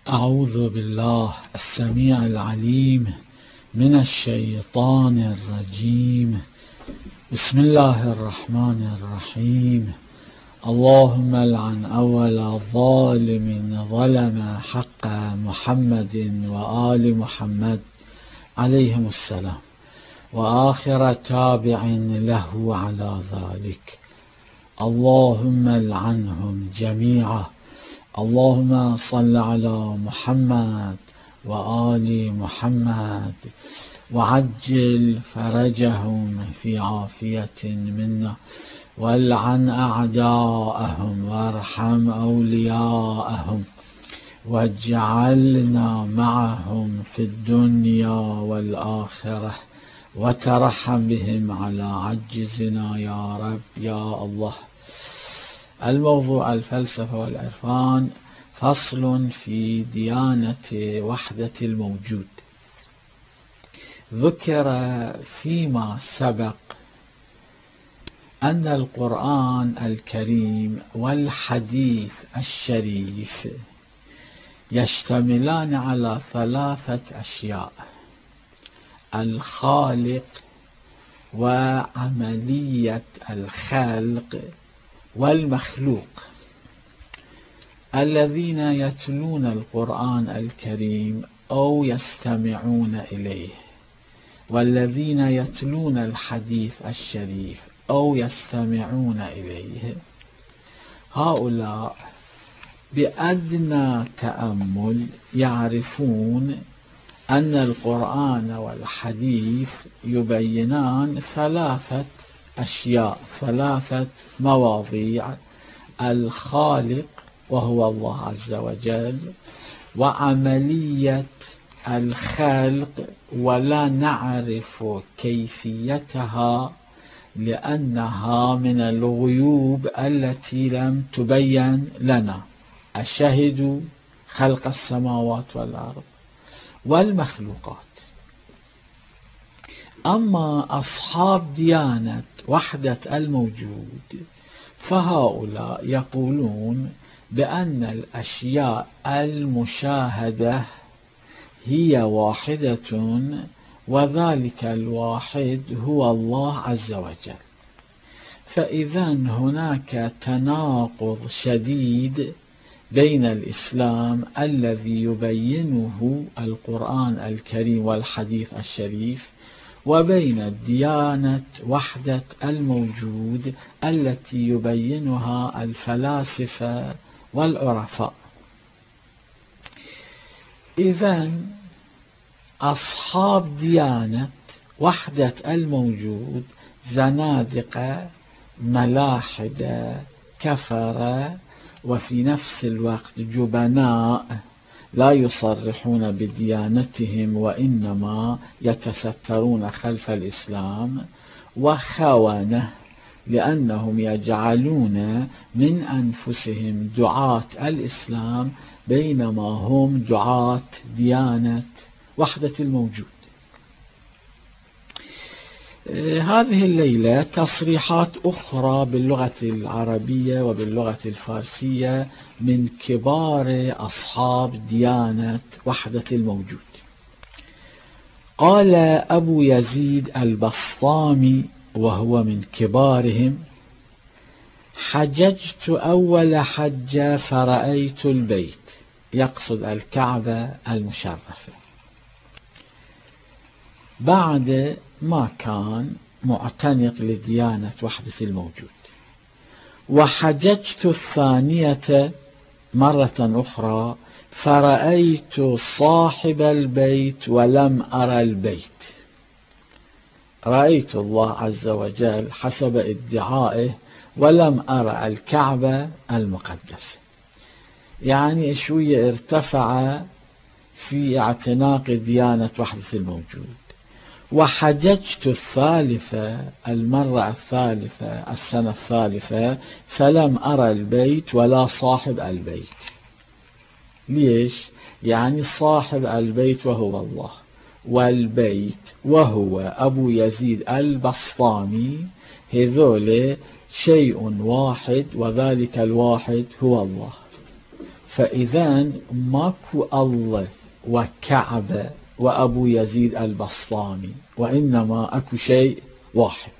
أعوذ بالله السميع العليم من الشيطان الرجيم. بسم الله الرحمن الرحيم. اللهم لعن أول ظالم ظلم حق محمد وآل محمد عليهم السلام، وآخر تابع له على ذلك. اللهم لعنهم جميعا. اللهم صل على محمد وآل محمد وعجل فرجهم في عافية منا، والعن أعداءهم وارحم أولياءهم، واجعلنا معهم في الدنيا والآخرة، وترحم بهم على عجزنا يا رب يا الله. الموضوع: الفلسفة والعرفان، فصل في ديانة وحدة الموجود. ذكر فيما سبق أن القرآن الكريم والحديث الشريف يشتملان على 3 أشياء: الخالق، وعملية الخلق، والمخلوق. الذين يتلون القرآن الكريم أو يستمعون إليه، والذين يتلون الحديث الشريف أو يستمعون إليه، هؤلاء بأدنى تأمل يعرفون أن القرآن والحديث يبينان 3 أشياء، 3 مواضيع: الخالق وهو الله عز وجل، وعملية الخلق ولا نعرف كيفيتها لأنها من الغيوب التي لم تبين لنا. أشهدوا خلق السماوات والأرض والمخلوقات. أما أصحاب ديانة وحدة الموجود فهؤلاء يقولون بأن الأشياء المشاهدة هي واحدة، وذلك الواحد هو الله عز وجل. فإذا هناك تناقض شديد بين الإسلام الذي يبينه القرآن الكريم والحديث الشريف، وبين ديانة وحدة الموجود التي يبينها الفلاسفة والعرفاء. إذن أصحاب ديانة وحدة الموجود زنادقة، ملاحدة، كفرة، وفي نفس الوقت جبناء لا يصرحون بديانتهم وإنما يتسترون خلف الإسلام، وخونة لأنهم يجعلون من أنفسهم دعاة الإسلام بينما هم دعاة ديانة وحدة الموجود. هذه الليلة تصريحات أخرى باللغة العربية وباللغة الفارسية من كبار أصحاب ديانة وحدة الموجود. قال أبو يزيد البسطامي وهو من كبارهم: حججت أول حجة فرأيت البيت، يقصد الكعبة المشرفة، بعد ما كان معتنق لديانة وحدة الموجود. وحججت الثانية مرة أخرى فرأيت صاحب البيت ولم أرى البيت، رأيت الله عز وجل حسب ادعائه ولم أرى الكعبة المقدسة. يعني شوية ارتفع في اعتناق ديانة وحدة الموجود. وحججت الثالثة، المرة الثالثة، السنة الثالثة، فلم أرى البيت ولا صاحب البيت. ليش؟ يعني صاحب البيت وهو الله، والبيت وهو أبو يزيد البسطامي، هذول شيء واحد، وذلك الواحد هو الله. فإذا ماكو الله وكعبة وأبو يزيد البسطامي، وإنما أكو شيء واحد،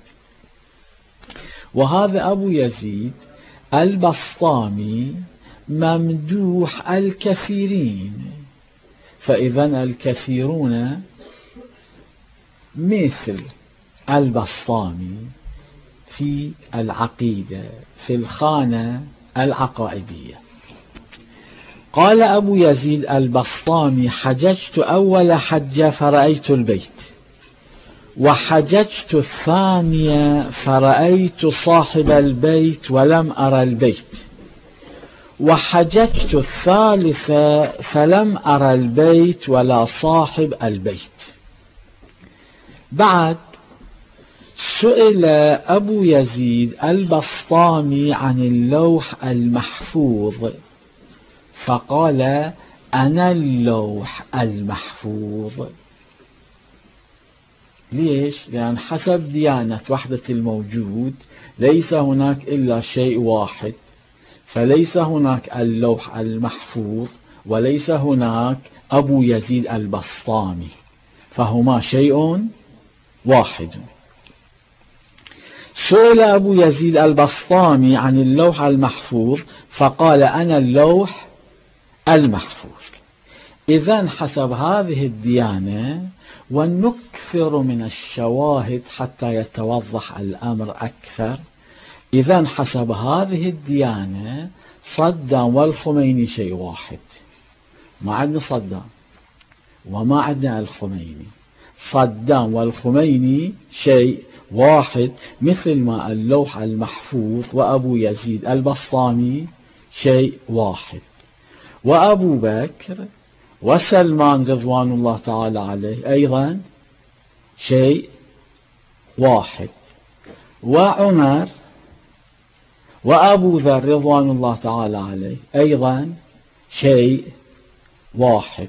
وهذا أبو يزيد البسطامي ممدوح الكثيرين، فإذا الكثيرون مثل البسطامي في العقيدة في الخانة العقائدية. قال أبو يزيد البسطامي: حججت أول حجة فرأيت البيت، وحججت الثانية فرأيت صاحب البيت ولم أرى البيت، وحججت الثالثة فلم أرى البيت ولا صاحب البيت. بعد سئل أبو يزيد البسطامي عن اللوح المحفوظ فقال: أنا اللوح المحفوظ. ليش؟ لأن حسب ديانة وحدة الموجود ليس هناك إلا شيء واحد، فليس هناك اللوح المحفوظ وليس هناك أبو يزيد البسطامي، فهما شيء واحد. سئل أبو يزيد البسطامي عن اللوح المحفوظ فقال: أنا اللوح المحفوظ. إذن حسب هذه الديانة، ونكثر من الشواهد حتى يتوضح الأمر أكثر، إذن حسب هذه الديانة صدام والخميني شيء واحد، ما عندنا صدام وما عندنا الخميني، صدام والخميني شيء واحد، مثل ما اللوح المحفوظ وأبو يزيد البسطامي شيء واحد، وأبو بكر وسلمان رضوان الله تعالى عليه أيضا شيء واحد، وعمر وأبو ذر رضوان الله تعالى عليه أيضا شيء واحد،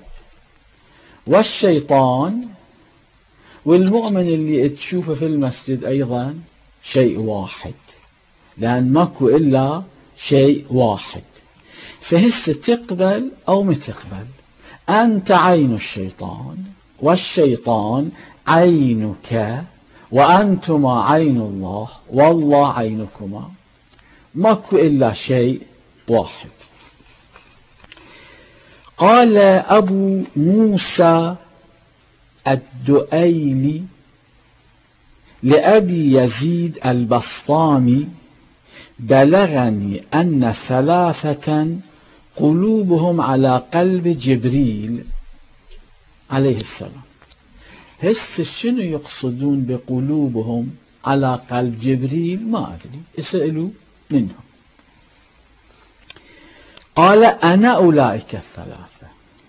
والشيطان والمؤمن اللي تشوفه في المسجد أيضا شيء واحد، لأن ماكو إلا شيء واحد. فهسه تقبل أو ما تقبل، أنت عين الشيطان والشيطان عينك، وأنتما عين الله والله عينكما، ماكو إلا شيء واحد. قال أبو موسى الدؤيلي لأبي يزيد البسطامي: بلغني أن ثلاثة قلوبهم على قلب جبريل عليه السلام. هسه شنو يقصدون بقلوبهم على قلب جبريل؟ ما أدري، اسألوا منهم. قال: أنا أولئك الثلاثة،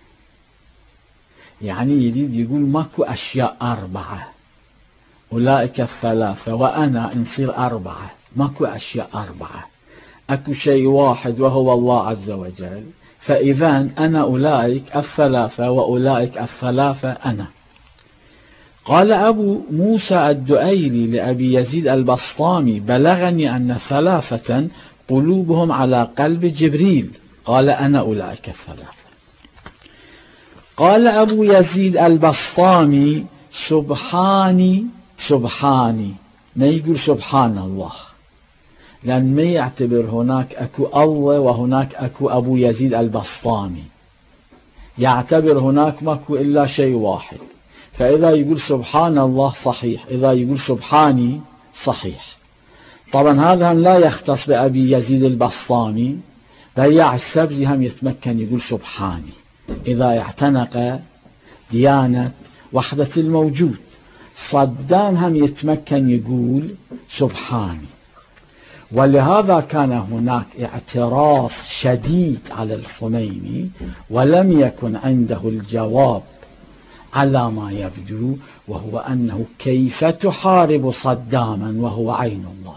يعني يريد يقول ماكو أشياء أربعة، أولئك الثلاثة وأنا نصير أربعة، ماكو أشياء أربعة، أكو شيء واحد وهو الله عز وجل، فإذا أنا أولئك الثلاثة وأولئك الثلاثة أنا. قال أبو موسى الدؤيلي لأبي يزيد البسطامي: بلغني أن ثلاثة قلوبهم على قلب جبريل. قال: أنا أولئك الثلاثة. قال أبو يزيد البسطامي: سبحاني سبحاني، ما يقول سبحان الله، لأن ما يعتبر هناك أكو الله وهناك أكو أبو يزيد البسطامي، يعتبر هناك ماكو إلا شيء واحد، فإذا يقول سبحان الله صحيح، إذا يقول سبحاني صحيح. طبعا هذا هم لا يختص بأبي يزيد البسطامي، بياع السبزي هم يتمكن يقول سبحاني إذا اعتنق ديانة وحدة الموجود. صدام هم يتمكن يقول سبحاني، ولهذا كان هناك اعتراض شديد على الخميني، ولم يكن عنده الجواب على ما يبدو، وهو أنه كيف تحارب صداما وهو عين الله،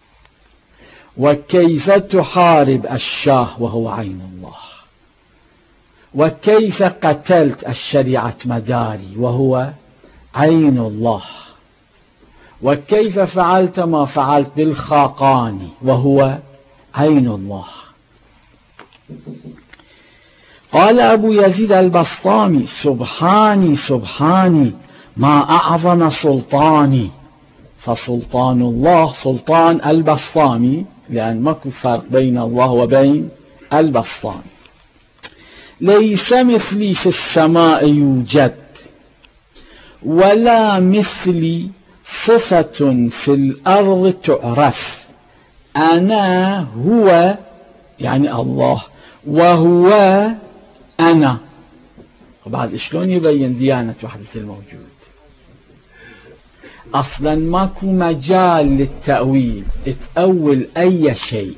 وكيف تحارب الشاه وهو عين الله، وكيف قتلت الشريعة مداري وهو عين الله، وكيف فعلت ما فعلت بالخاقاني وهو عين الله. قال أبو يزيد البسطامي: سبحاني سبحاني ما أعظم سلطاني. فسلطان الله سلطان البسطامي، لأن ماكو فرق بين الله وبين البسطامي. ليس مثلي في السماء يوجد، ولا مثلي صفة في الأرض تعرف. أنا هو يعني الله، وهو أنا. وبعد شلون يبين ديانة وحدة الموجود؟ أصلا ماكو مجال للتأويل، تأول أي شيء.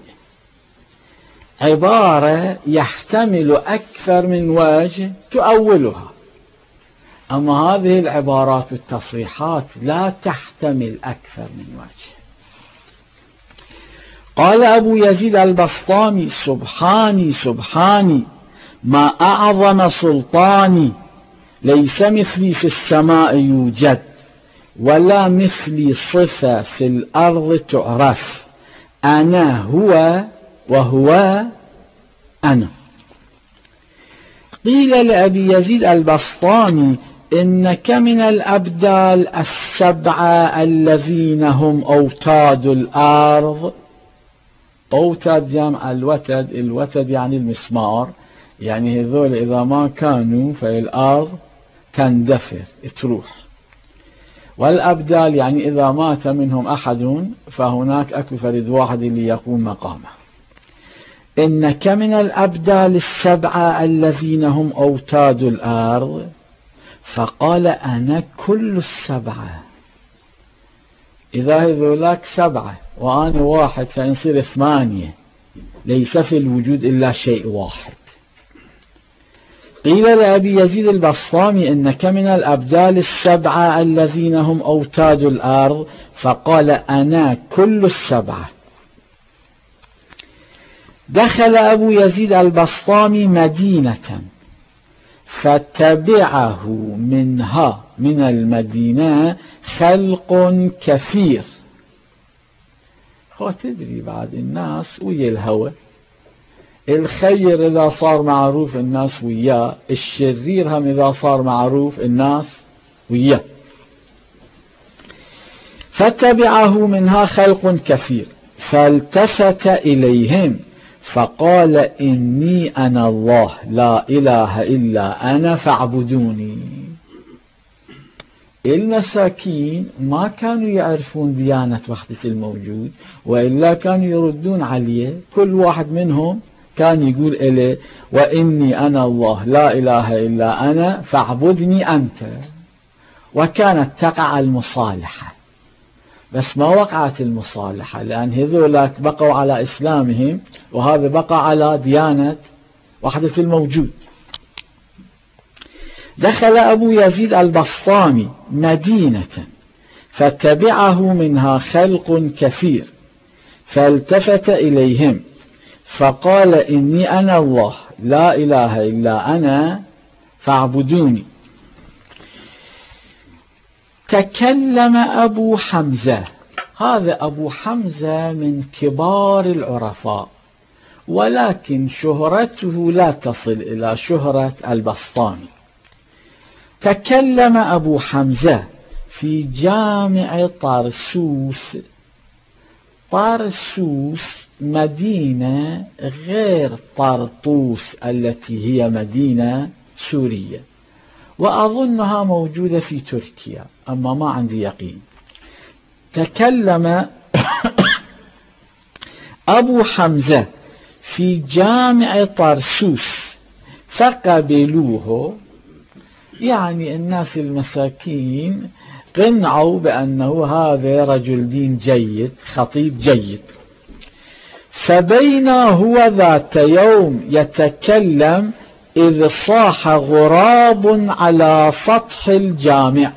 عبارة يحتمل أكثر من وجه تؤولها، أما هذه العبارات والتصريحات لا تحتمل أكثر من وجه. قال أبو يزيد البسطامي: سبحاني سبحاني ما أعظم سلطاني. ليس مثلي في السماء يوجد، ولا مثلي صفة في الأرض تعرف. أنا هو وهو أنا. قيل لأبي يزيد البسطامي: إنك من الأبدال السبعة الذين هم أوتاد الأرض. أوتاد جمع الوتد، الوتد يعني المسمار، يعني هذول إذا ما كانوا في الأرض تندثر تروح. والأبدال يعني إذا مات منهم أحد فهناك أكو فرد واحد اللي يقوم مقامه. إنك من الأبدال السبعة الذين هم أوتاد الأرض. فقال: أنا كل السبعة. إذا هذولاك سبعة وأنا واحد فينصير 8. ليس في الوجود إلا شيء واحد. قيل لأبي يزيد البسطامي: إنك من الأبدال السبعة الذين هم أوتاد الأرض. فقال: أنا كل السبعة. دخل أبو يزيد البسطامي مدينة، فتبعه منها من المدينة خلق كثير. تدري بعد الناس ويا الهوى، الخير إذا صار معروف الناس وياه، الشرير هم إذا صار معروف الناس وياه. فتبعه منها خلق كثير، فالتفت إليهم فقال: إني أنا الله لا إله إلا أنا فاعبدوني. المساكين ما كانوا يعرفون ديانة وحدة الموجود، وإلا كانوا يردون عليه. كل واحد منهم كان يقول إليه: وإني أنا الله لا إله إلا أنا فاعبدني أنت. وكانت تقع المصالحة، بس ما وقعت المصالحة، لأن هذولاك بقوا على إسلامهم وهذا بقى على ديانة وحدة الموجود. دخل أبو يزيد البسطامي مدينة، فتبعه منها خلق كثير، فالتفت إليهم فقال: إني أنا الله لا إله إلا أنا فاعبدوني. تكلم أبو حمزة. هذا أبو حمزة من كبار العرفاء، ولكن شهرته لا تصل إلى شهرة البسطامي. تكلم أبو حمزة في جامع طرسوس. طرسوس مدينة غير طرطوس التي هي مدينة سورية، وأظنها موجودة في تركيا، أما ما عندي يقين. تكلم أبو حمزة في جامع طرسوس فقبلوه، يعني الناس المساكين قنعوا بأنه هذا رجل دين جيد، خطيب جيد. فبينا هو ذات يوم يتكلم إذ صاح غراب على سطح الجامع،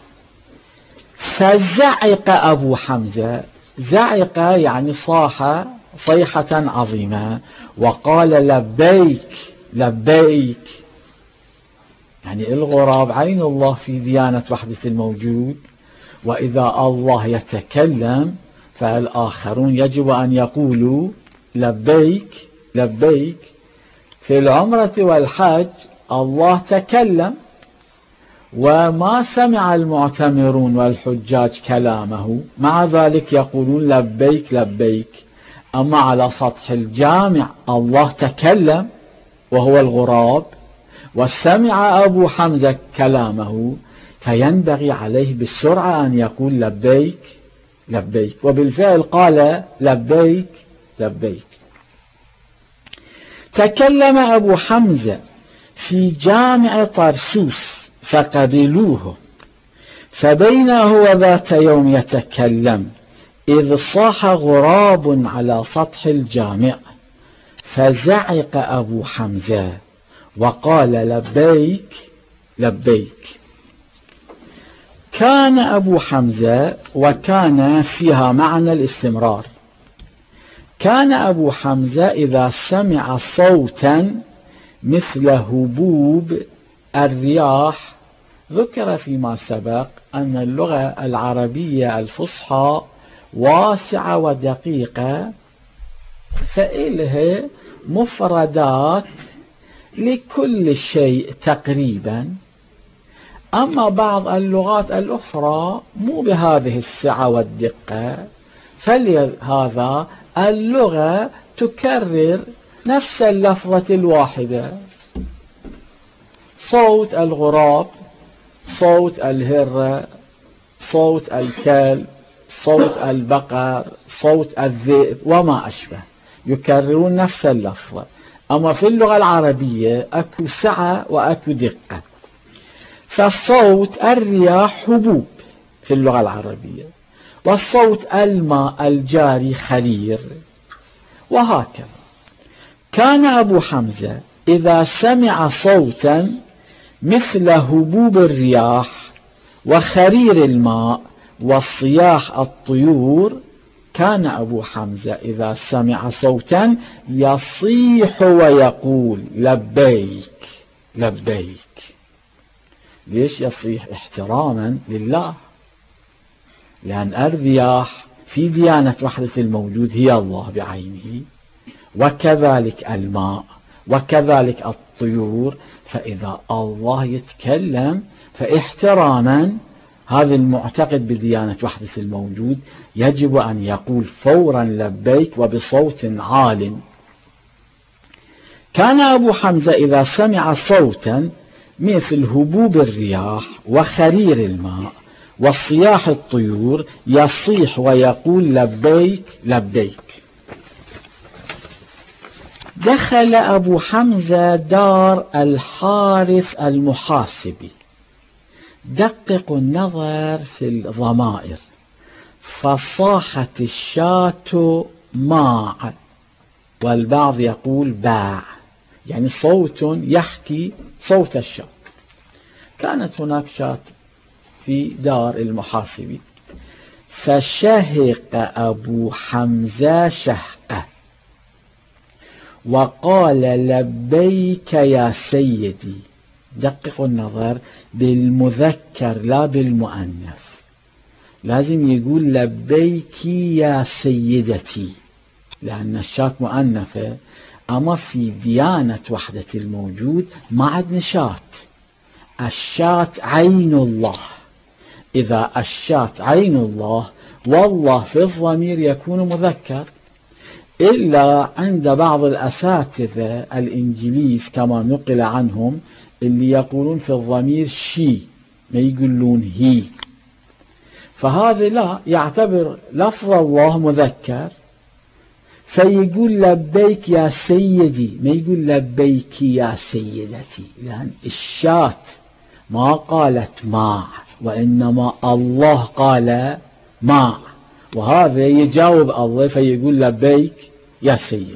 فزعق أبو حمزة. زعق يعني صاح صيحة عظيمة، وقال: لبيك لبيك. يعني الغراب عين الله في ديانة وحدة الموجود، وإذا الله يتكلم فالآخرون يجب أن يقولوا لبيك لبيك. في العمرة والحج الله تكلم، وما سمع المعتمرون والحجاج كلامه، مع ذلك يقولون لبيك لبيك. أما على سطح الجامع الله تكلم وهو الغراب، وسمع أبو حمزة كلامه، فينبغي عليه بالسرعة أن يقول لبيك لبيك، وبالفعل قال لبيك لبيك. تكلم أبو حمزة في جامع طرسوس فقبلوه، فبين هو ذات يوم يتكلم إذ صاح غراب على سطح الجامع، فزعق أبو حمزة وقال لبيك لبيك. كان أبو حمزة، وكان فيها معنى الاستمرار، كان أبو حمزة إذا سمع صوتا مثل هبوب الرياح. ذكر فيما سبق أن اللغة العربية الفصحى واسعة ودقيقة، فإلها مفردات لكل شيء تقريبا. أما بعض اللغات الأخرى مو بهذه السعة والدقة، فلهذا اللغة تكرر نفس اللفظة الواحدة. صوت الغراب، صوت الهرة، صوت الكلب، صوت البقر، صوت الذئب وما أشبه، يكررون نفس اللفظة. أما في اللغة العربية أكو سعة وأكو دقة. فالصوت الرياح هبوب في اللغة العربية، والصوت الماء الجاري خلير، وهكذا. كان أبو حمزة إذا سمع صوتا مثل هبوب الرياح وخرير الماء وصياح الطيور، كان أبو حمزة إذا سمع صوتا يصيح ويقول لبيك لبيك. ليش يصيح؟ احتراما لله، لأن الرياح في ديانة وحدة الموجود هي الله بعينه، وكذلك الماء، وكذلك الطيور. فإذا الله يتكلم فاحتراما هذا المعتقد بديانة وحدة الموجود يجب أن يقول فورا لبيك وبصوت عال. كان أبو حمزة إذا سمع صوتا مثل هبوب الرياح وخرير الماء وصياح الطيور يصيح ويقول لبيك لبيك. دخل أبو حمزة دار الحارث المحاسبي. دققوا النظر في الضمائر. فصاحت الشاة ماع، والبعض يقول باع، يعني صوت يحكي صوت الشاة. كانت هناك شاة في دار المحاسبي، فشهق أبو حمزة شهقة وقال لبيك يا سيدي. دققوا النظر بالمذكر لا بالمؤنث، لازم يقول لبيك يا سيدتي لأن الشاة مؤنثة. أما في ديانة وحدة الموجود ما عندنا شاة، الشاة عين الله. إذا الشاة عين الله والله في الضمير يكون مذكر، إلا عند بعض الأساتذة الإنجليز كما نقل عنهم اللي يقولون في الضمير شي، ما يقولون هي، فهذا لا يعتبر لفظ الله مذكر، فيقول لبيك يا سيدي، ما يقول لبيك يا سيدتي، لأن الشاة ما قالت ماع، وإنما الله قال ماع، وهذا يجاوب الله فيقول لبيك يا سيدي.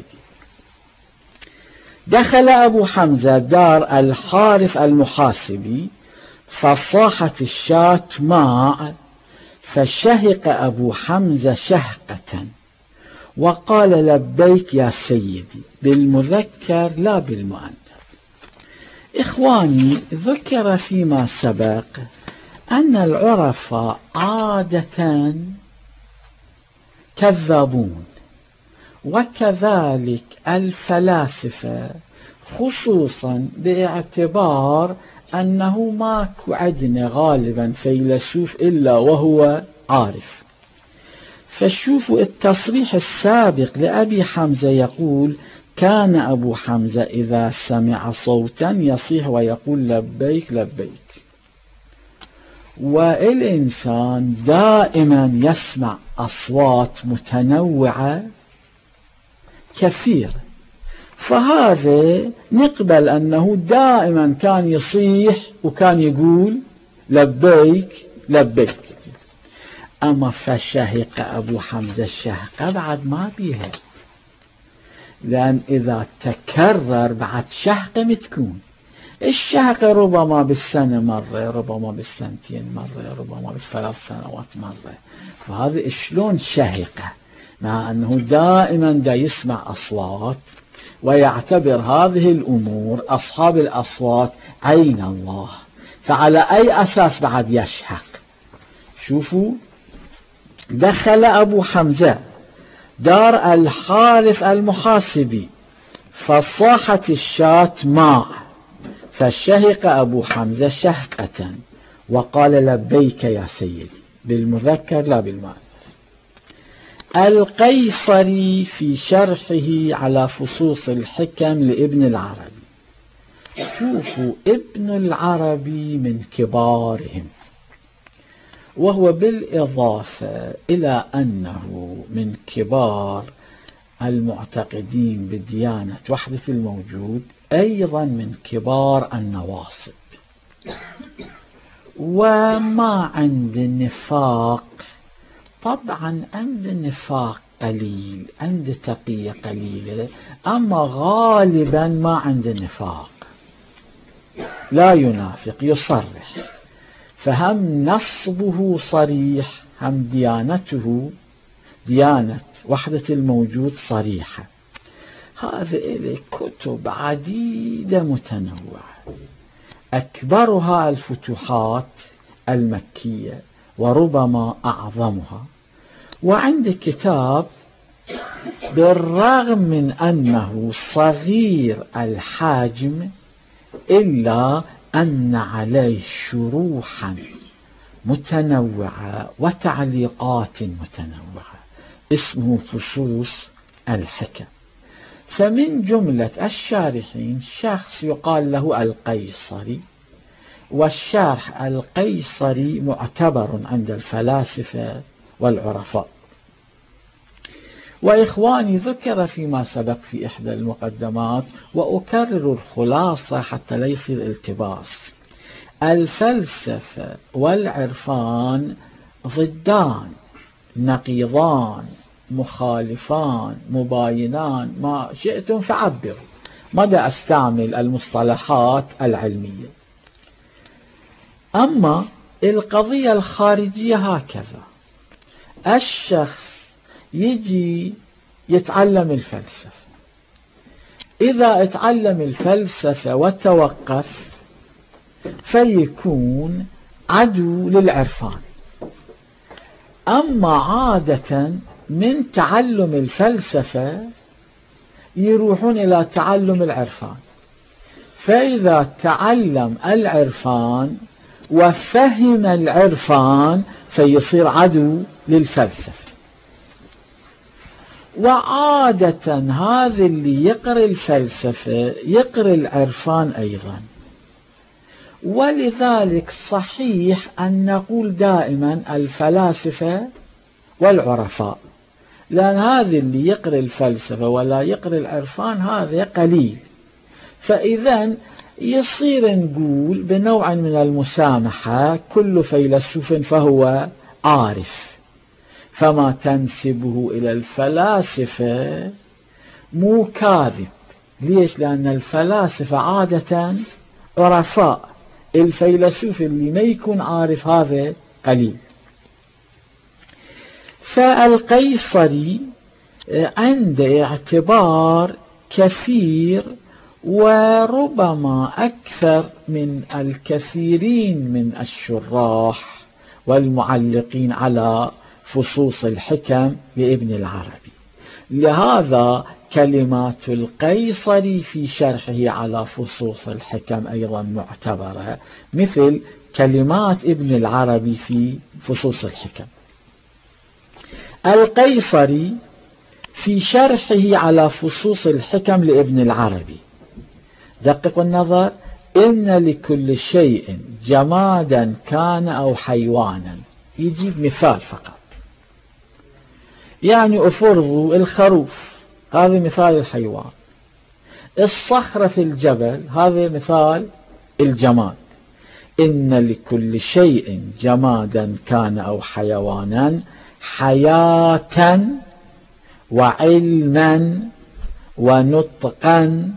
دخل أبو حمزة دار الحارث المحاسبي، فصاحت الشاة ماع، فشهق أبو حمزة شهقة وقال لبيك يا سيدي بالمذكر لا بالمؤنث. إخواني، ذكر فيما سبق أن العرفاء عادة كذابون، وكذلك الفلاسفة خصوصا باعتبار أنه ماكو عندنا غالبا فيلسوف إلا وهو عارف. فشوفوا التصريح السابق لأبي حمزة يقول: كان أبو حمزة إذا سمع صوتا يصيح ويقول لبيك لبيك. والإنسان دائما يسمع أصوات متنوعة كثير، فهذا نقبل أنه دائما كان يصيح وكان يقول لبيك لبيك. أما فشهق أبو حمزة الشهقة بعد ما بيها، لأن إذا تكرر بعد شهقة متكون. الشهقة ربما بالسنة مرة، ربما بالسنتين مرة، ربما بالثلاث سنوات مرة، فهذا شلون شهقة؟ مع أنه دائما دا يسمع أصوات ويعتبر هذه الأمور أصحاب الأصوات عين الله، فعلى أي أساس بعد يشهق؟ شوفوا، دخل أبو حمزة دار الحارث المحاسبي فصاحت الشاة ماء، فشهق أبو حمزة شهقة وقال لبيك يا سيدي، بالمذكر لا بالمؤنث. القيصري في شرحه على فصوص الحكم لابن العربي، شوفوا ابن العربي من كبارهم، وهو بالإضافة إلى أنه من كبار المعتقدين بديانة وحدة الموجود أيضا من كبار النواصب، وما عند النفاق طبعا عند النفاق قليل، عند تقية قليلة، أما غالبا ما عند النفاق، لا ينافق يصرح، فهم نصبه صريح، هم ديانته ديانة وحدة الموجود صريحة. هذا إليه كتب عديدة متنوعة، أكبرها الفتوحات المكية وربما أعظمها. وعند كتاب بالرغم من أنه صغير الحجم إلا أن عليه شروحا متنوعة وتعليقات متنوعة، اسمه فصوص الحكم. فمن جملة الشارحين شخص يقال له القيصري، والشارح القيصري معتبر عند الفلاسفة والعرفاء. وإخواني ذكر فيما سبق في إحدى المقدمات، وأكرر الخلاصة حتى لا يصير التباس: الفلسفة والعرفان ضدان، نقيضان، مخالفان، مباينان، ما شئتم فعبروا، مدى أستعمل المصطلحات العلمية. أما القضية الخارجية هكذا: الشخص يجي يتعلم الفلسفة، إذا اتعلم الفلسفة وتوقف فيكون عدو للعرفان. أما عادة من تعلم الفلسفة يروحون إلى تعلم العرفان، فإذا تعلم العرفان وفهم العرفان فيصير عدو للفلسفة. وعادة هذا اللي يقرأ الفلسفة يقرأ العرفان أيضا. ولذلك صحيح أن نقول دائما الفلاسفة والعرفاء، لأن هذا اللي يقرأ الفلسفة ولا يقرأ العرفان هذا قليل. فإذا يصير نقول بنوع من المسامحة كل فيلسوف فهو عارف، فما تنسبه إلى الفلاسفة مو كاذب. ليش؟ لأن الفلاسفة عادة عرفاء، الفيلسوف اللي ما يكون عارف هذا قليل. فالقيصري عنده اعتبار كثير وربما أكثر من الكثيرين من الشراح والمعلقين على فصوص الحكم لابن العربي. لهذا كلمات القيصري في شرحه على فصوص الحكم أيضا معتبرة، مثل كلمات ابن العربي في فصوص الحكم. القيصري في شرحه على فصوص الحكم لابن العربي، دققوا النظر: إن لكل شيء جمادا كان أو حيوانا، يجيب مثال فقط. يعني أفرضوا الخروف، هذا مثال الحيوان. الصخرة في الجبل، هذا مثال الجماد. إن لكل شيء جمادا كان أو حيوانا حياة وعلما ونطقا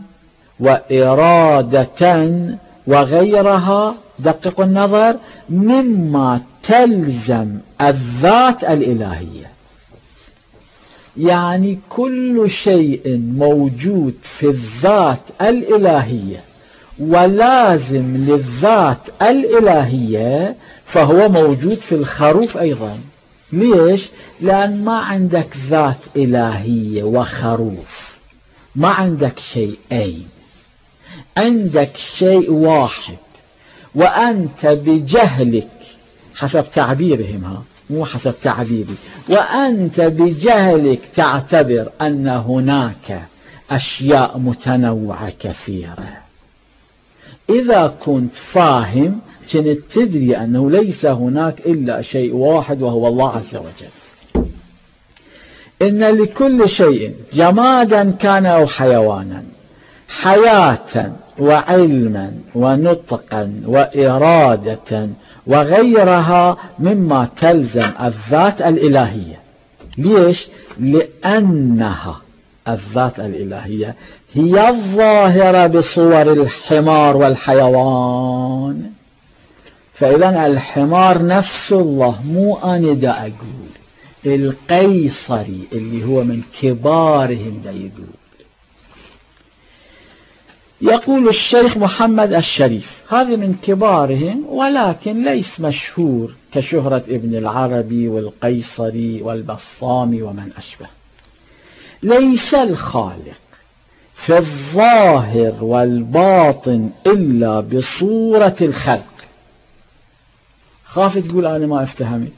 وإرادة وغيرها، دققوا النظر، مما تلزم الذات الإلهية. يعني كل شيء موجود في الذات الإلهية ولازم للذات الإلهية فهو موجود في الخروف أيضا. ليش؟ لأن ما عندك ذات إلهية وخروف، ما عندك شيئين، عندك شيء واحد. وأنت بجهلك، حسب تعبيرهم، مو حسب تعبيري، وأنت بجهلك تعتبر أن هناك أشياء متنوعة كثيرة. إذا كنت فاهم كنت تدري أنه ليس هناك إلا شيء واحد وهو الله عز وجل. إن لكل شيء جمادا كان أو حيوانا حياة وعلما ونطقا وإرادة وغيرها مما تلزم الذات الإلهية. ليش؟ لأنها الذات الإلهية هي الظاهرة بصور الحمار والحيوان. فإذا الحمار نفس الله، مو أنا دا أقول، القيصري اللي هو من كبارهم دا يقول. يقول الشيخ محمد الشريف، هذا من كبارهم ولكن ليس مشهور كشهرة ابن العربي والقيصري والبسطامي ومن أشبه. ليس الخالق في الظاهر والباطن إلا بصورة الخلق. خاف تقول أنا ما افتهمت.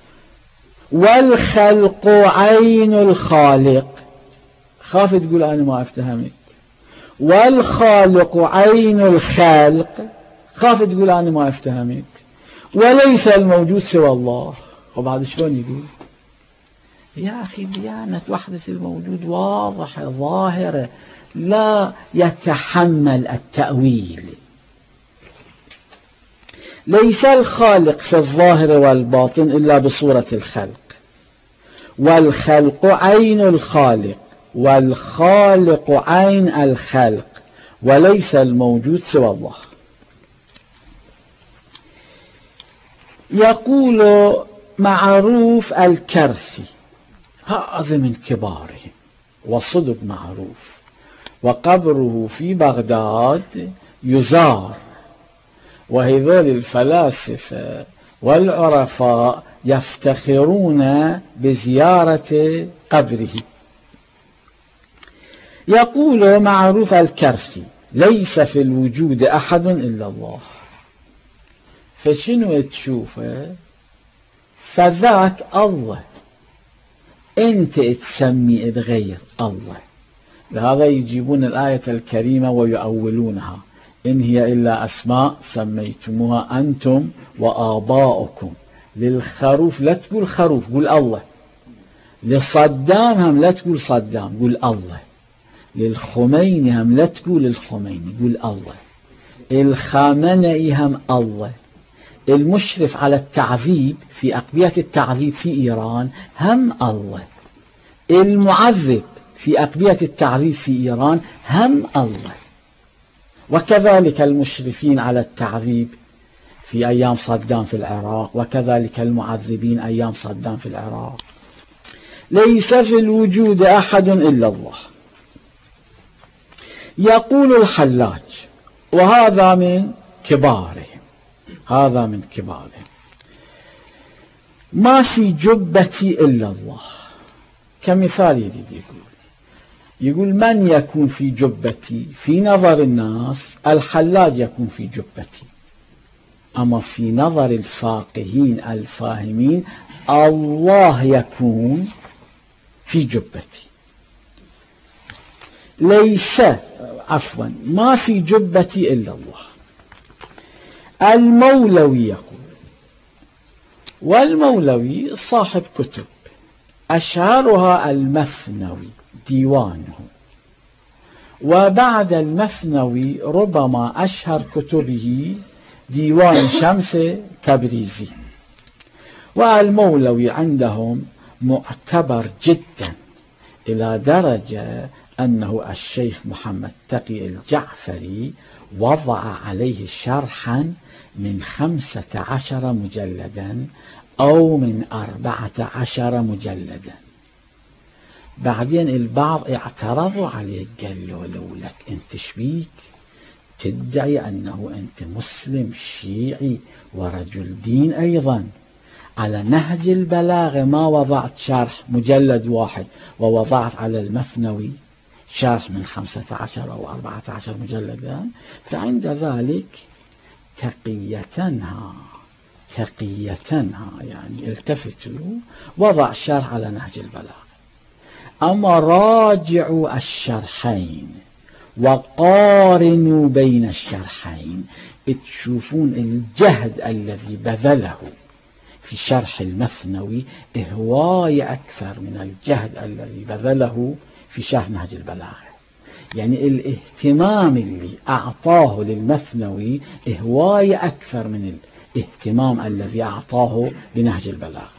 والخلق عين الخالق، خاف تقول أنا ما افتهمت. والخالق عين الخالق، خاف تقول أنا ما افتهمت. وليس الموجود سوى الله. وبعد شلون يقول؟ يا أخي ديانة وحدة الموجود واضحة ظاهرة لا يتحمل التأويل. ليس الخالق في الظاهر والباطن إلا بصورة الخلق. والخلق عين الخالق والخالق عين الخلق وليس الموجود سوى الله. يقول معروف الكرخي، هذا من كبارهم وصدق معروف، وقبره في بغداد يزار، وهذول الفلاسفة والعرفاء يفتخرون بزيارة قبره. يقول معروف الكرخي: ليس في الوجود أحد إلا الله. فشنو تشوفه؟ فذاك الله، أنت تسمي بغير الله. لهذا يجيبون الآية الكريمة ويؤولونها: إن هي إلا أسماء سميتموها أنتم وآباؤكم. للخروف لا تقول خروف، قول الله. لصدام هم لا تقول صدام، قول الله. للخميني هم لا تقول الخميني، قول الله. الخامنئي هم الله. المشرف على التعذيب في أقبية التعذيب في إيران هم الله. المعذب في أقبية التعذيب في إيران هم الله. وكذلك المشرفين على التعذيب في أيام صدام في العراق، وكذلك المعذبين أيام صدام في العراق. ليس في الوجود أحد إلا الله. يقول الحلاج، وهذا من كبارهم، هذا من كبارهم: ما في جبتي إلا الله، كمثال يقول من يكون في جبتي؟ في نظر الناس الحلاج يكون في جبتي، أما في نظر الفاقهين الفاهمين الله يكون في جبتي. ما في جبتي إلا الله. المولوي يقول، والمولوي صاحب كتب أشهرها المثنوي ديوانه، وبعد المثنوي ربما أشهر كتبه ديوان شمس تبريزي. والمولوي عندهم معتبر جدا إلى درجة أنه الشيخ محمد تقي الجعفري وضع عليه شرحا من 15 مجلدا أو من 14 مجلدا. بعدين البعض اعترضوا عليه، قال له لو لك أنت شبيك تدعي أنه أنت مسلم شيعي ورجل دين أيضا، على نهج البلاغة ما وضعت شرح مجلد واحد ووضعت على المثنوي شرح من 15 أو 14 مجلدا، فعند ذلك تقيتنها يعني التفتوا وضع شرح على نهج البلاغة. أما راجعوا الشرحين وقارنوا بين الشرحين تشوفون الجهد الذي بذله في شرح المثنوي هواية أكثر من الجهد الذي بذله في شرح نهج البلاغة. يعني الاهتمام اللي أعطاه للمثنوي هواية أكثر من الاهتمام الذي أعطاه لنهج البلاغة.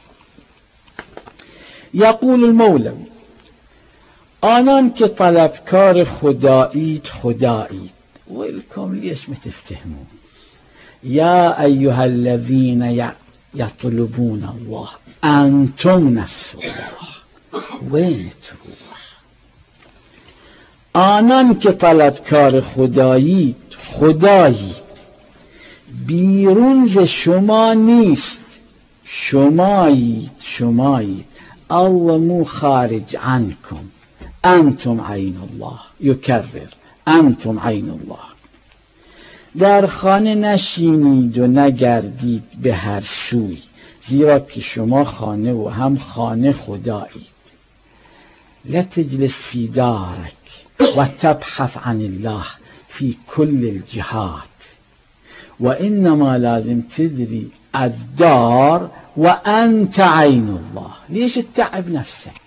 يقول المولوي آنان که طلبکار خدایید ولكم ليش ما تفتهمون؟ يا أيها الذين يطلبون الله أنتم نفس الله وين تروح؟ آنان که طلبکار خدایید بیرون ز شما نیست، شمایید الله مو خارج عنكم، أنتم عين الله. يكرر أنتم عين الله. در خانه نشینید و نگردید به هر سوی، زیرا که شما خانه و هم خانه خدایید. لا تجلس في دارك وتبحث عن الله في كل الجهات، وإنما لازم تدري الدار وأنت عين الله. ليش تتعب نفسك؟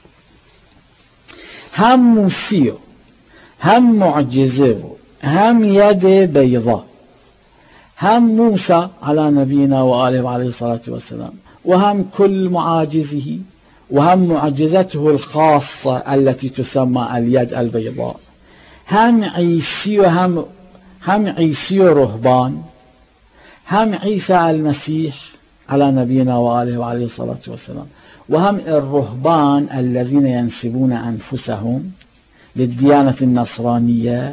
هم موسيو هم معجزه هم يد بيضاء، هم موسى على نبينا وآله وعليه الصلاة والسلام، وهم كل معاجزه، وهم معجزته الخاصة التي تسمى اليد البيضاء، هم عيسى هم عيسى رهبان، هم عيسى المسيح على نبينا وآله وعليه الصلاة والسلام، وهم الرهبان الذين ينسبون أنفسهم للديانة النصرانية.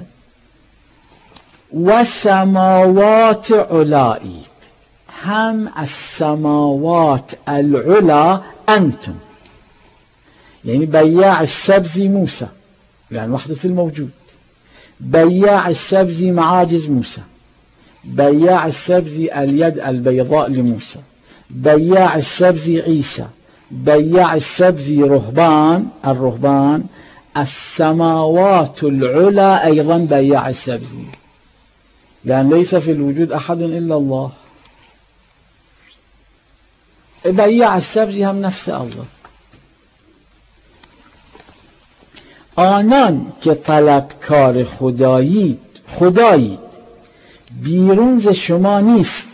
والسماوات علائي، هم السماوات العلا أنتم، يعني بياع السبز موسى يعني وحدة الموجود، بياع السبز معاجز موسى، بياع السبز اليد البيضاء لموسى، بياع السبز عيسى، بياع السبز الرهبان. السماوات العلا أيضا بياع السبز، لأن ليس في الوجود أحد إلا الله. بياع السبز هم نفس الله. آنان که طلبکار خدایید بیرون ز شما نیست،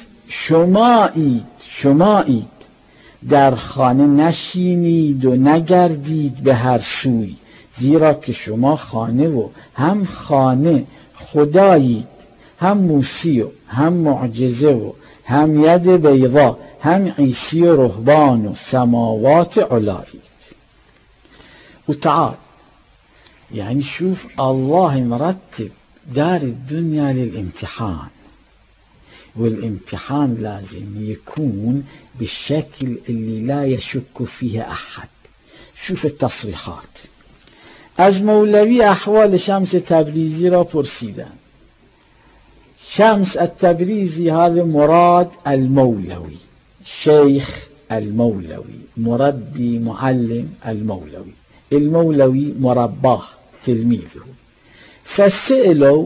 شمایید در خانه نشینید و نگردید به هر سوی، زیرا که شما خانه و هم خانه خدایید، هم موسی و هم معجزه و هم ید بیضا، هم عیسی و رهبان و سماوات علایید. وتعال يعني شوف الله مرتب دار الدنيا للامتحان، والامتحان لازم يكون بالشكل اللي لا يشك فيه أحد. شوف التصريحات. از مولوی احوال شمس تبریزی را پرسیدن. شمس التبریزي هذا مراد المولوي، شيخ المولوي، مربي معلم المولوي، المولوي مرباه تلميذه. فسئلوا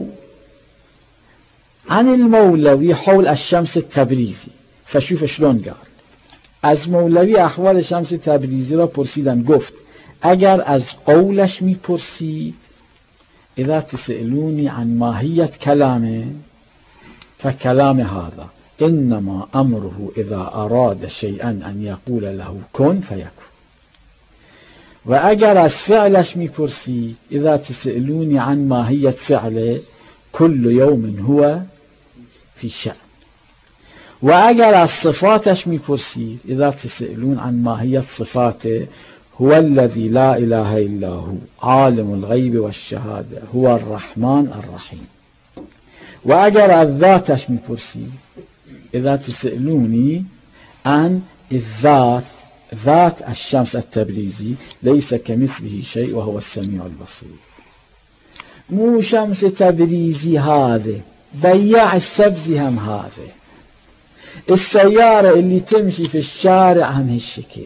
عن المولوي حول الشمس التبریزی. فشوف شلون قال. از مولوی احوال شمس تبریزی را پرسیدن، گفت اگر از قولش می پرسید اذا تسألوني عن ماهیة كلامه فكلام هذا إنما أمره إذا أراد شيئا أن يقول له كن فيكون. و اگر از فعلش می پرسید اذا تسألوني عن ماهیة فعله كل يوم هو في شأن. و اگر از صفاتش می پرسید اذا تسألون عن ماهیة صفاته هو الذي لا إله إلا هو عالم الغيب والشهادة هو الرحمن الرحيم. و اگر از ذاتش می پرسید اذا تسألوني عن الذات ذات الشمس التبريزي ليس كمثله شيء وهو السميع البصير. مو شمس تبريزي هذا، بياع السبز هم هذا، السيارة اللي تمشي في الشارع هم هالشكل،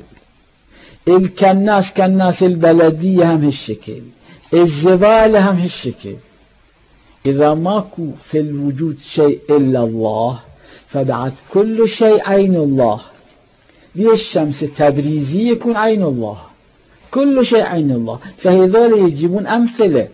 كناس البلدية هم هالشكل، الزبالة هم هالشكل. إذا ماكو في الوجود شيء إلا الله فبعد كل شيء عين الله. ليش الشمس تبريزي يكون عين الله؟ كل شيء عين الله. فهذول يجيبون أمثلة.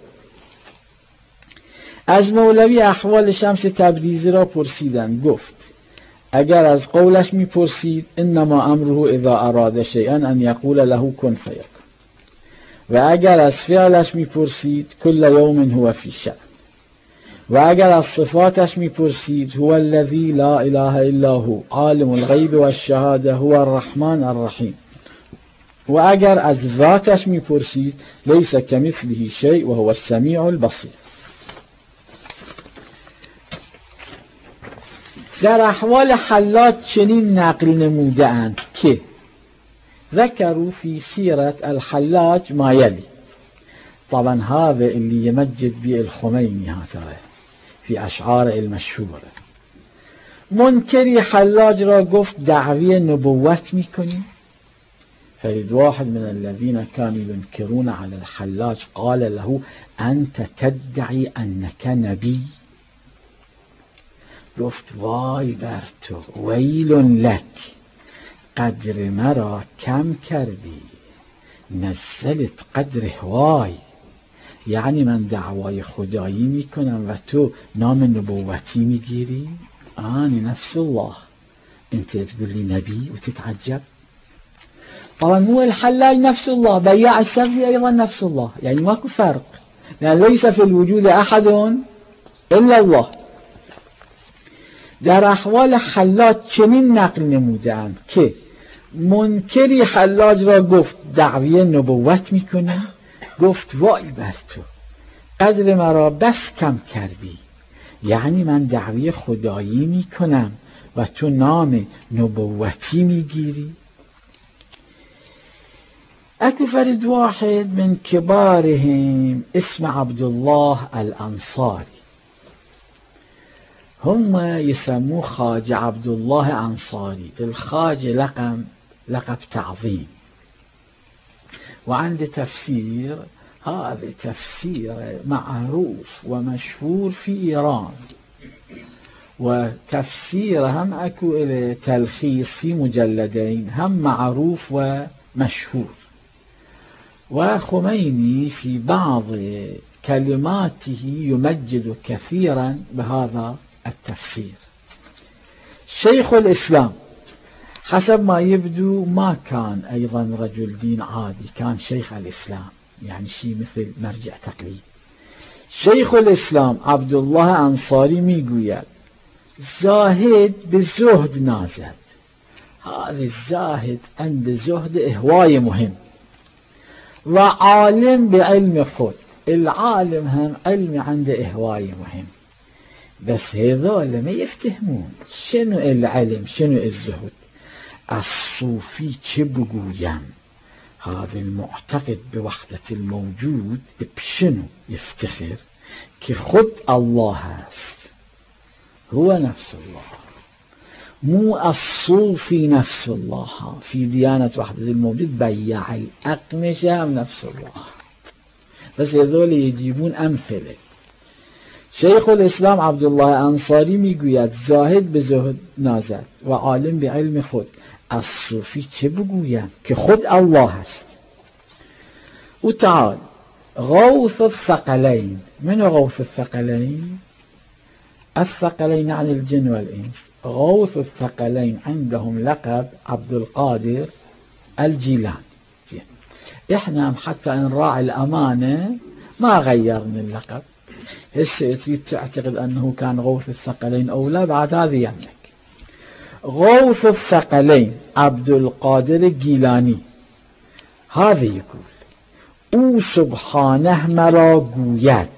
از مولوی احوال شمس تبریزی را پرسیدن، گفت اگر از قولش می پرسید انما امره اذا اراد شیئا ان یقول له کن فیکون. و اگر از فعلش می پرسید کل یوم هو فی شأن. و اگر از صفاتش می پرسید هو الذی لا اله الا هو عالم الغیب والشهاده هو الرحمن الرحیم. و اگر از ذاتش می پرسید لیس کمثله شیء وهو السمیع البصیر. در احوال حلاج چنین نقل نموده اند که ذكروا في سيرة الحلاج ما يلي. طبعا هذا اللي يمجد به الخميني هذا في أشعار المشهورة. منكري حلاج را گفت دعوی نبوت میکنی؟ فريد واحد من الذين كانوا ينكرون على الحلاج قال له أنت تدعي أنك نبي؟ گفت وای بر تو، ویل لک، قدر مرا کم کردی، نزلت قدر هوای. یعنی من دعوای خدایی میکنم و تو نام نبوتی میگیری؟ آنی نفس الله، انت تقول لي نبي وتتعجب. طبعا هو الحلال نفس الله، بياع السبز ايضا نفس الله، يعني ماكو فرق، لأن ليس في الوجود احد الا الله. در احوال حلاج چنین نقل نمودند که منکری حلاج را گفت دعوی نبوت میکنه، گفت وای بر تو، قدر مرا بس کم کردی، یعنی من دعوی خدایی میکنم و تو نام نبوتی میگیری. اكو فرد واحد من كبارهم اسم عبد الله الأنصاري، هم يسموه خواجة عبد الله أنصاري. الخواجة لقب تعظيم، وعنده تفسير، هذا تفسير معروف ومشهور في إيران، وتفسير هم أكو إلى تلخيص في مجلدين، هم معروف ومشهور. وخميني في بعض كلماته يمجد كثيرا بهذا التفسير. شيخ الإسلام حسب ما يبدو ما كان أيضا رجل دين عادي، كان شيخ الإسلام، يعني شيء مثل مرجع تقليد. شيخ الإسلام عبد الله أنصاري ميقويا زاهد بالزهد نازل. هذا الزاهد عند زهد هواية مهم، وعالم بعلم خود، العالم هم علم عنده هواية مهم. بس هذول ما يفتهمون شنو العلم شنو الزهد. الصوفي چه بگویم، هذا المعتقد بوحدة الموجود بشنو يفتخر؟ كخد الله هست، هو نفس الله، مو الصوفي نفس الله. في ديانة وحدة الموجود بيع الأقمشة هم نفس الله، بس هذول يجيبون أمثلة. شيخ الإسلام عبد الله أنصاري میگوید زاهد به زهد نازد و عالم به علم خود. الصوفی چه بگویم که خود الله هست. و تعال غوث الثقلين. من غوث الثقلين؟ الثقلين عن الجن والإنس. غوث الثقلين عندهم لقب عبد القادر الجيلاني. احنا حتى ان راعي الأمانة ما غيرنا اللقب. هسه تريد تعتقد أنه كان غوث الثقلين أو لا، بعد هذه يملك. غوث الثقلين عبد القادر الجيلاني هذا يقول او سبحانه مرا گوید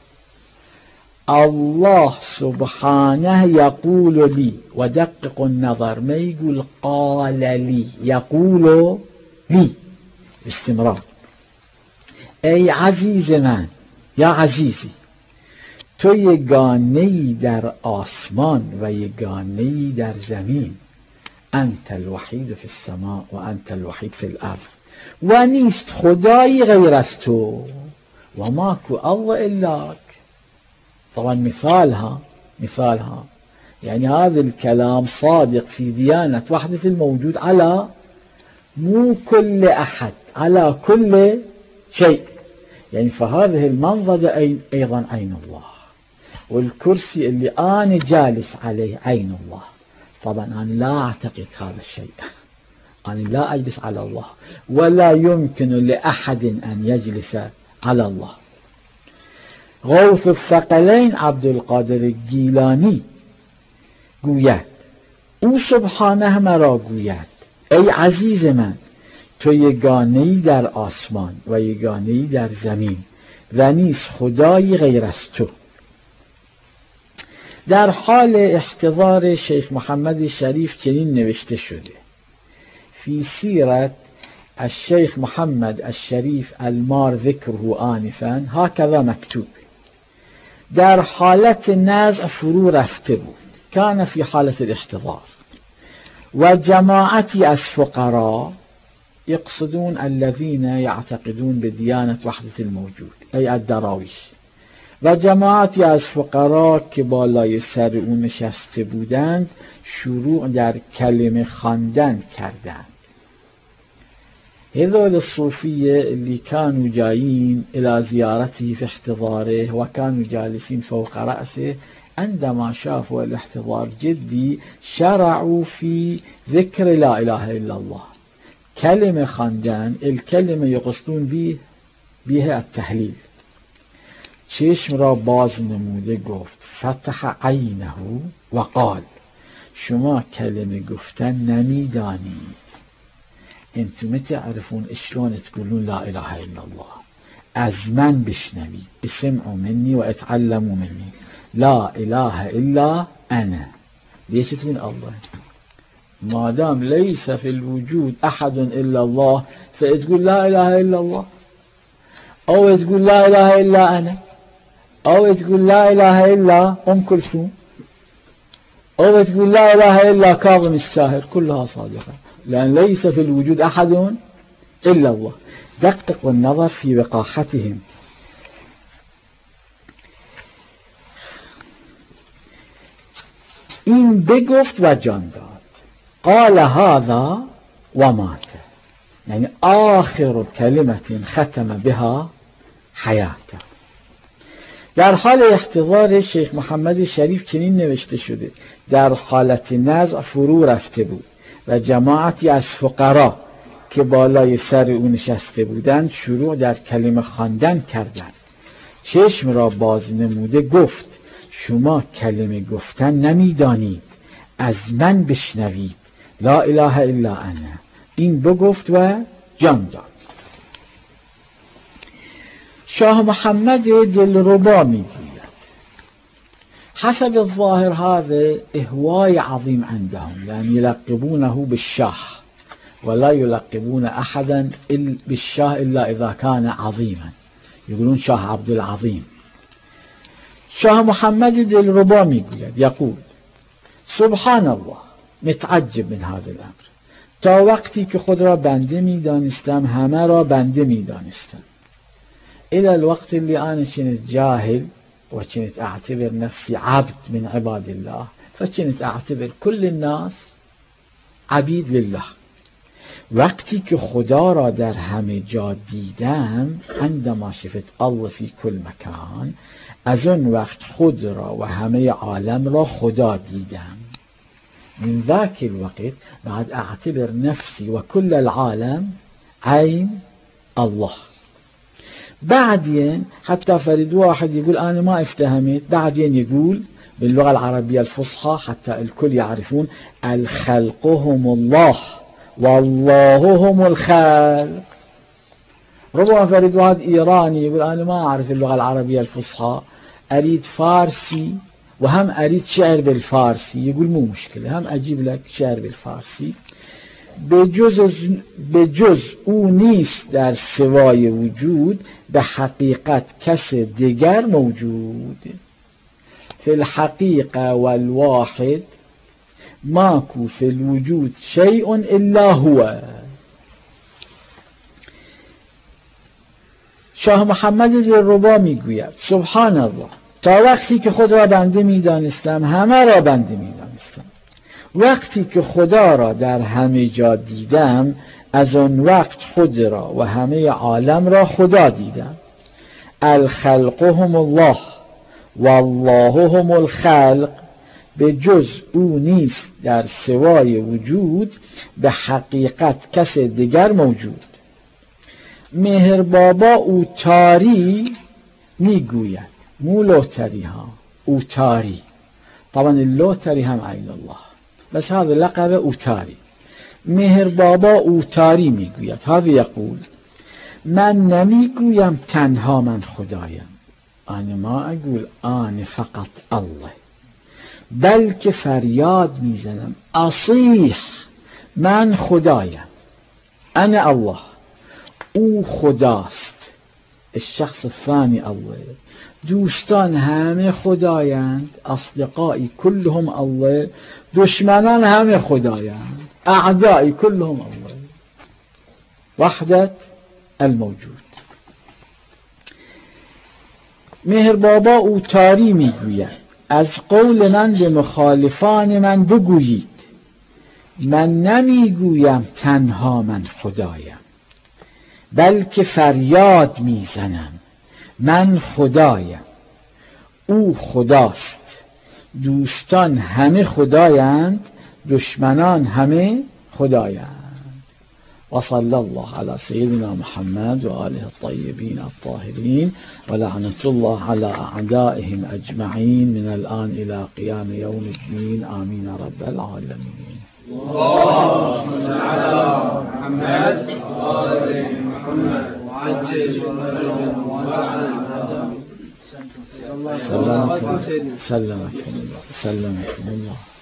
الله سبحانه يقول لي، ودقق النظر، ما يقول قال لي، يقول لي باستمرار. ای عزیز من، یا عزیزی، تو یگانه‌ای در آسمان و یگانه‌ای در زمین. انت الوحید فی السماء و انت الوحید فی الارض و نیست خدایی غیر از تو و ماکو الله الاک. طبعا مثالها يعني هذا الكلام صادق في ديانة وحدة الموجود على مو كل أحد، على كل شيء. يعني فهذه المنضدة أيضا عين الله، والكرسي اللي أنا جالس عليه عين الله. طبعا أنا لا أعتقد هذا الشيء، أنا لا أجلس على الله، ولا يمكن لأحد أن يجلس على الله. غوث الثقلين عبد القادر الجيلاني گوید او سبحانه مرا گوید ای عزیز من، تو یگانه‌ای در آسمان و یگانه‌ای در زمین و نیست خدایی غیر از تو. در حال احتضار شیخ محمد شریف چنین نوشته شده: فی سیرت الشيخ محمد الشریف المار ذکره آنفا هكذا مکتوب. در حالت نزع فرو رفته بود، کان فی حالت الاحتضار، و جماعتی از فقراء يقصدون الذين يعتقدون بديانة وحدة الموجود ای الدراویش، و جماعتی از فقراء که بالای سر اون نشسته بودند شروع در کلمه خواندن کردند. هذول الصوفية اللي كانوا جايين إلى زيارته في احتضاره وكانوا جالسين فوق رأسه، عندما شافوا الاحتضار جدي شرعوا في ذكر لا إله إلا الله. كلمة خواندن، الكلمة يقصدون بها التحلیل. چشم را باز نموده گفت فتح عینه و قال شما کلمه گفتن نمیدانید، انتم ما تعرفون شلون تقولون لا اله الا الله. از من بشنوید، اسمعوا مني واتعلموا مني. لا اله الا انا. ليش تقول الله؟ ما دام ليس في الوجود احد الا الله فتقول لا اله الا الله، او تقول لا اله الا انا، او تقول لا اله الا ام كلثوم، او تقول لا اله الا كاظم الساهر. كلها صادقة، لأن ليس في الوجود أحد إلا الله. دقق النظر في وقاحتهم. این بگفت و جان داد. قال هذا و مات، يعني آخر كلمة ختم بها حياته. در حال احتضار شیخ محمد شریف چنین نوشته شده: در حالت نزع فرو رفته بود و جماعتی از فقرا که بالای سر او نشسته بودند شروع در کلمه خواندن کردند. چشم را باز نموده گفت شما کلمه گفتن نمیدانید، از من بشنوید. لا اله الا انا. این بگفت و جان داد. شاه محمد دلربا میگوید حسب الظاهر هذا إهواء عظيم عندهم، لأن يلقبونه بالشاه ولا يلقبون أحدا بالشاه إلا إذا كان عظيما، يقولون شاه عبد العظيم. شاه محمد دلربا يقول سبحان الله، متعجب من هذا الأمر، تا وقتی که خود را بنده می دانستم همه را بنده می دانستم، إلى الوقت اللي أنا كنت جاهل وكنت أعتبر نفسي عبد من عباد الله، فكنت أعتبر كل الناس عبید لله. وقتی که خدا را در همه جا دیدم، عندما شفت الله فی کل مکان، از اون وقت خود را و همه عالم را خدا دیدم. من ذاك الوقت بعد أعتبر نفسي وكل العالم عين الله. بعدين حتى فرد واحد يقول أنا ما افتهمت، بعدين يقول باللغة العربية الفصحى حتى الكل يعرفون الخلق هم الله والله هم الخالق. ربما فرد واحد إيراني يقول أنا ما أعرف اللغة العربية الفصحى، أريد فارسي وهم أريد شعر بالفارسي، يقول مو مشكلة، هم أجيب لك شعر بالفارسي. به جز او نیست در سوای وجود، به حقیقت کس دیگر موجود. فی الحقیقه والواحد ماکو فی الوجود شیء الا هو. شاه محمد دلربا میگوید سبحان الله، تا وقتی که خود را بنده میدانستم همه را بنده میدانستم. وقتی که خدا را در همه جا دیدم، از آن وقت خود را و همه عالم را خدا دیدم. الخلق هم الله والله هم الخلق، به جز او نیست در سوای وجود، به حقیقت کس دیگر موجود. مهر بابا اوتاری میگوید، مو لوتری ها، اوتاری، طبعا اللوتری هم عین الله، بس هذا لقب اوتاری. مهر بابا اوتاری میگوید، هذا یقول من نمیگویم تنها من خدایم، انا ما اقول انا فقط الله، بلکه فریاد میزنم اصیح من خدایم، انا الله، او خداست. الشخص الثاني الله، دوستان همه خدایند، اصدقائی كلهم الله، دشمنان همه خدایند، اعدائی كلهم الله. وحدت الموجود. مهر بابا اوتاری میگوید از قول من به مخالفان من بگویید، من نمیگویم تنها من خدایم، بلکه فریاد میزنم من خدایم، او خداست. دوستان همه خدایند، دشمنان همه خدایند. وصلى الله على سيدنا محمد وآله الطيبين الطاهرين، ولعنة الله على أعدائهم أجمعين من الآن إلى قيام يوم الدين، آمين رب العالمين. اللهم صل على محمد وآل محمد وعجل فرجهم وعلى سلمكم الله.